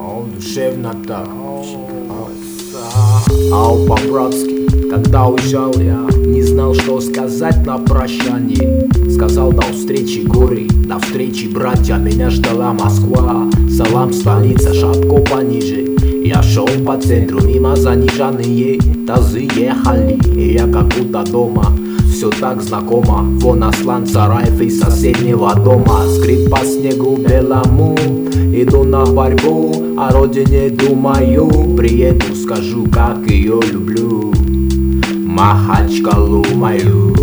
Душевно так. Ау, по-братски, когда уезжал я, не знал, что сказать на прощание. Сказал до встречи горы, до встречи, братья, меня ждала Москва. Салам, столица, шапку пониже. Я шел по центру, мимо заниженные тазы ехали, и я как будто дома. Все так знакомо, вон Аслан Сараев из соседнего дома. Скрип по снегу белому, иду на борьбу, о родине думаю. Приеду, скажу, как ее люблю, Махачкалу мою.